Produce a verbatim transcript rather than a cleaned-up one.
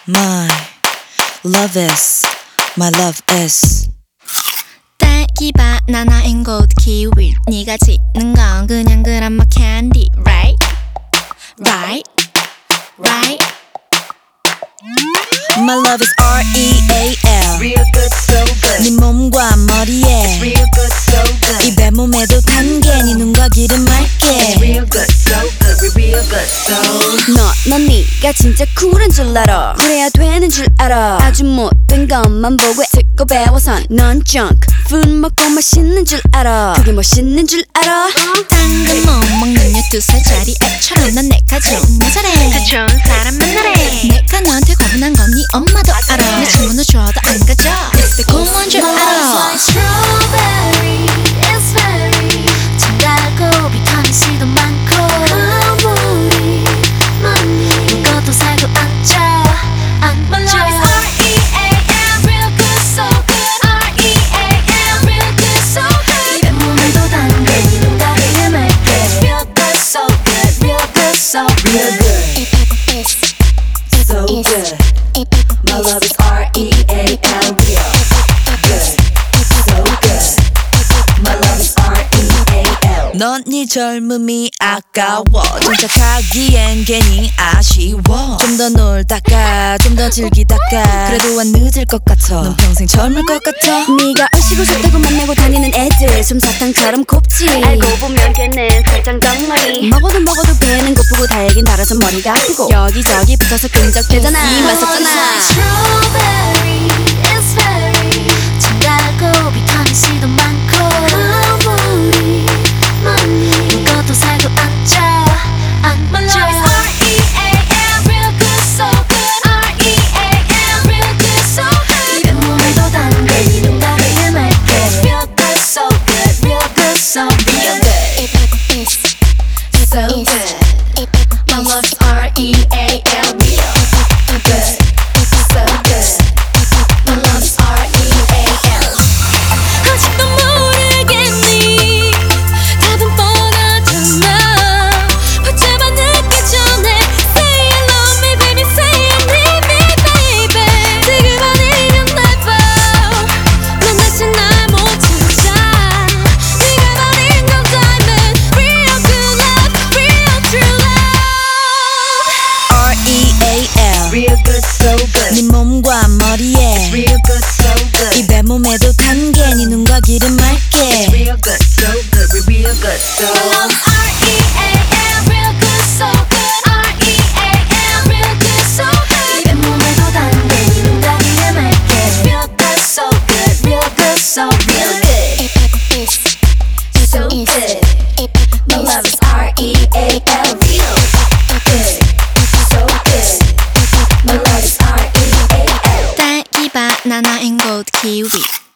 My love is, my love is. 딸기 바나나인 곳 키위 네가 짓는 건 그냥 그라마 캔디 Right? Right? Right? My love is R E A L. Real good, so good. 네 몸과 머리에 Real good, so good. 입에 몸에도 단계 네 눈과 귀를 맑게. Real good, so good. We real good, so. 너, 넌 네가 진짜 쿨한 줄 알아. 그래야 되는 줄 알아. 아주 못된 것만 보고 듣고 배워선 넌 junk. food 먹고 맛있는 줄 알아. 그게 멋있는 줄 알아. 당근 못 먹는 열두 살짜리 애처럼 난 내가 좋은 여자래. 그 좋은 사람 만나래. 내가 너한테 과분한 건 네 엄마도 알아. 내 친구는 줘도 안 가져. 그때 고마운 줄 알아. Strawberry is very 참 달고 비타민 C도 많고 아무리 많이 먹어도 살도 안 쪄 안 쪄. My love is R E A L real good so good R E A L real good so good 입에 몸에도 담겨 눈 가리게 맑게 Real good so good real good so Real good, so good. My love is R E A L. Real good, so good. My love is R E A L. 넌 네 젊음이 아까워. 정착하기엔 괜히 아쉬워. 좀 더 놀다가 좀 더 즐기다가 그래도 안 늦을 것 같아. 넌 평생 젊을 것 같아. 네가 얼씨구 좋다고 만나고 다니는 애들 솜사탕처럼 곱지. 알고 보면 걔는 살짝 덩어리. 먹어도 먹어도 배는 고프고 달긴 달아서 머리가 아프고 여기저기 붙어서 끈적대잖아. 이만 썼잖아. Strawberry is very 참 달고 비타민 C도 많고 아무리 많이 먹어도 살도 안 쪄 안 쪄. My love is R E A L real good so good R E A L real good so good 입에 몸에도 담겨 눈 가리게 맑게 Real good so good real good so real good so good My love is R E A L real good so good My love is R E A L 아직도 모르겠니 답은 뻔하잖아 어쩌면 늦기 전에 Say I love me baby Say I need me baby 지금 아니면 날 봐 넌 다시 날 못 찾아 네가 말인 건 diamond Real good love Real true love R E A L. Real good, so 네 good. 몸과 머리에 Real good, so good. 입에 몸에도 단계 네 눈과 귀를 맑게. Real good, so good. We real good, so. love R E A L real good so good R E A L real good so good 입에 몸에도 담겨 눈 가리게 맑게 Real good so good Real good so real good So good My love is R E A L real good So good My love is R E A L 딸기 바나나인 곳 키위